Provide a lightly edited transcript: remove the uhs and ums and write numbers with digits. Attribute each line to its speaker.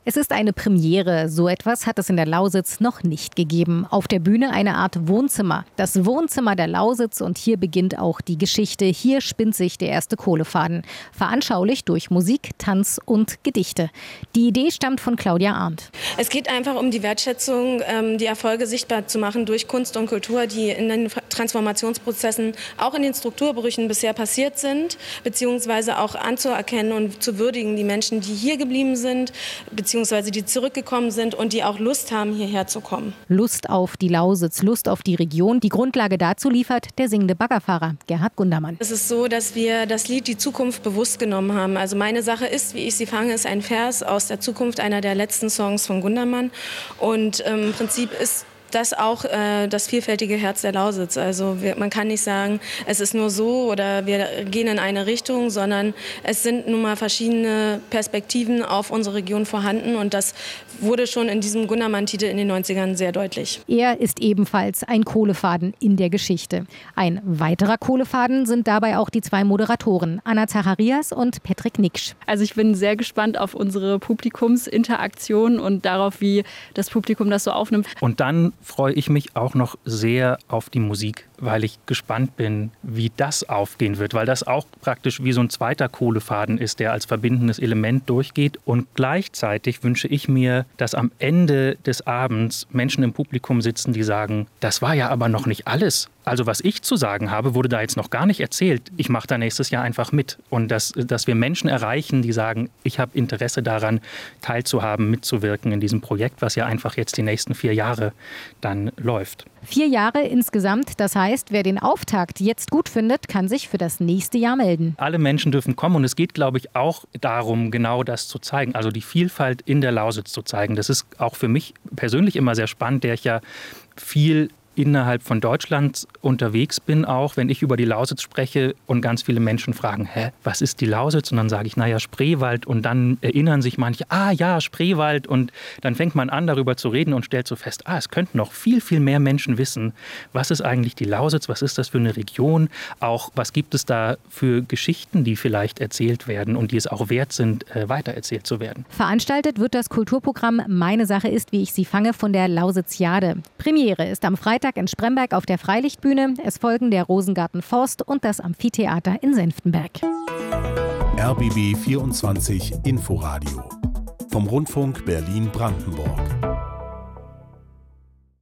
Speaker 1: Es ist eine Premiere. So etwas hat es in der Lausitz noch nicht gegeben. Auf der Bühne eine Art Wohnzimmer. Das Wohnzimmer der Lausitz, und hier beginnt auch die Geschichte. Hier spinnt sich der erste Kohlefaden. Veranschaulicht durch Musik, Tanz und Gedichte. Die Idee stammt von Claudia Arndt.
Speaker 2: Es geht einfach um die Wertschätzung, die Erfolge sichtbar zu machen durch Kunst und Kultur, die in den Transformationsprozessen, auch in den Strukturbrüchen bisher passiert sind, beziehungsweise auch anzuerkennen und zu würdigen die Menschen, die hier geblieben sind, beziehungsweise die zurückgekommen sind und die auch Lust haben, hierher zu kommen.
Speaker 1: Lust auf die Lausitz, Lust auf die Region. Die Grundlage dazu liefert der singende Baggerfahrer Gerhard Gundermann.
Speaker 2: Es ist so, dass wir das Lied Die Zukunft bewusst genommen haben. Also meine Sache ist, wie ich sie fange, ist ein Vers aus der Zukunft, einer der letzten Songs von Gundermann. Und im Prinzip ist das auch das vielfältige Herz der Lausitz. Also man kann nicht sagen, es ist nur so oder wir gehen in eine Richtung, sondern es sind nun mal verschiedene Perspektiven auf unsere Region vorhanden und das wurde schon in diesem Gundermann-Titel in den 90ern sehr deutlich.
Speaker 1: Er ist ebenfalls ein Kohlefaden in der Geschichte. Ein weiterer Kohlefaden sind dabei auch die zwei Moderatoren, Anna Zacharias und Patrick Niksch.
Speaker 3: Also ich bin sehr gespannt auf unsere Publikumsinteraktion und darauf, wie das Publikum das so aufnimmt.
Speaker 4: Und dann freue ich mich auch noch sehr auf die Musik, weil ich gespannt bin, wie das aufgehen wird, weil das auch praktisch wie so ein zweiter Kohlefaden ist, der als verbindendes Element durchgeht. Und gleichzeitig wünsche ich mir, dass am Ende des Abends Menschen im Publikum sitzen, die sagen, das war ja aber noch nicht alles. Also was ich zu sagen habe, wurde da jetzt noch gar nicht erzählt. Ich mache da nächstes Jahr einfach mit. Und dass wir Menschen erreichen, die sagen, ich habe Interesse daran, teilzuhaben, mitzuwirken in diesem Projekt, was ja einfach jetzt die nächsten 4 Jahre dann läuft.
Speaker 1: 4 Jahre insgesamt, das heißt, wer den Auftakt jetzt gut findet, kann sich für das nächste Jahr melden.
Speaker 4: Alle Menschen dürfen kommen und es geht, glaube ich, auch darum, genau das zu zeigen, also die Vielfalt in der Lausitz zu zeigen. Das ist auch für mich persönlich immer sehr spannend, der ich ja viel innerhalb von Deutschland unterwegs bin, auch wenn ich über die Lausitz spreche und ganz viele Menschen fragen, was ist die Lausitz? Und dann sage ich, Spreewald. Und dann erinnern sich manche, ja, Spreewald. Und dann fängt man an, darüber zu reden und stellt so fest, es könnten noch viel, viel mehr Menschen wissen, was ist eigentlich die Lausitz, was ist das für eine Region, auch was gibt es da für Geschichten, die vielleicht erzählt werden und die es auch wert sind, weitererzählt zu werden.
Speaker 1: Veranstaltet wird das Kulturprogramm Meine Sache ist, wie ich sie fange von der Lausitziade. Premiere ist am Freitag in Spremberg auf der Freilichtbühne. Es folgen der Rosengarten Forst und das Amphitheater in Senftenberg.
Speaker 5: RBB 24 Inforadio vom Rundfunk Berlin-Brandenburg.